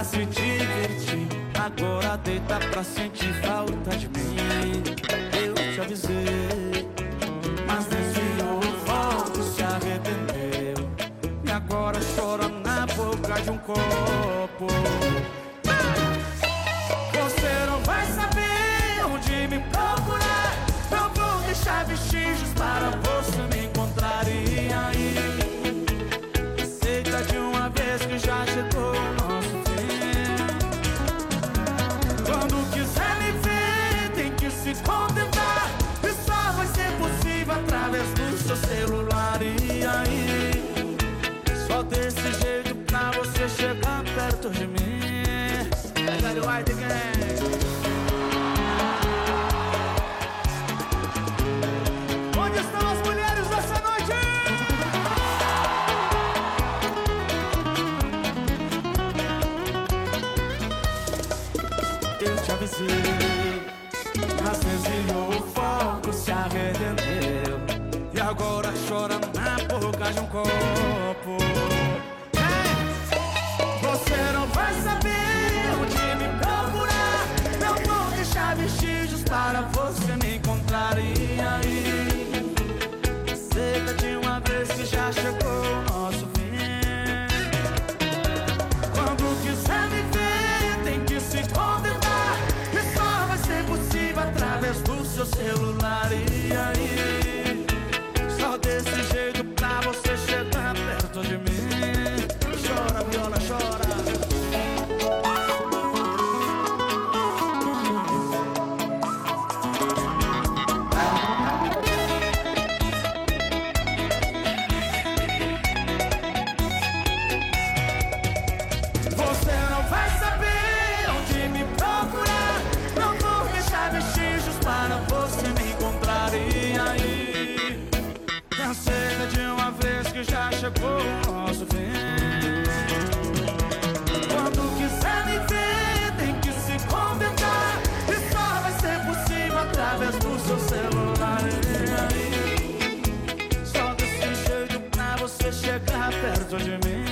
se divertir. Agora deita pra sentir falta de mim. Eu te avisei, mas desviou o foco, se arrependeu. E agora chora na boca de um copo. Você não vai saber onde me procurar. Eu vou deixar vestígios para você me encontrar. E aí, aceita de uma vez que já chegou o nosso fim. Quando quiser me ver, tem que se contentar. E só vai ser possível através do seu celular. E aí, só desse jeito pra você chegar perto de mim. Onde estão as mulheres dessa noite? Eu te avisei, mas desviou o foco, se arrependeu. E agora chora na boca de um copo. Você não vai saber onde me procurar. Eu vou deixar vestígios para você me encontrar. E aí, aceita de uma vez que já chegou o nosso fim. Quando quiser me ver, tem que se contentar. E só vai ser possível através do seu celular. E aí, só desse jeito pra você chegar perto de mim. Chora, viola, chora. Você não vai saber onde me procurar. Não vou deixar vestígios para você me encontrar. E aí, aceita de uma vez que já chegou o nosso fim. Quando quiser me ver, tem que se contentar. E só vai ser possível através do seu celular. E aí, só desse jeito pra você chegar perto de mim.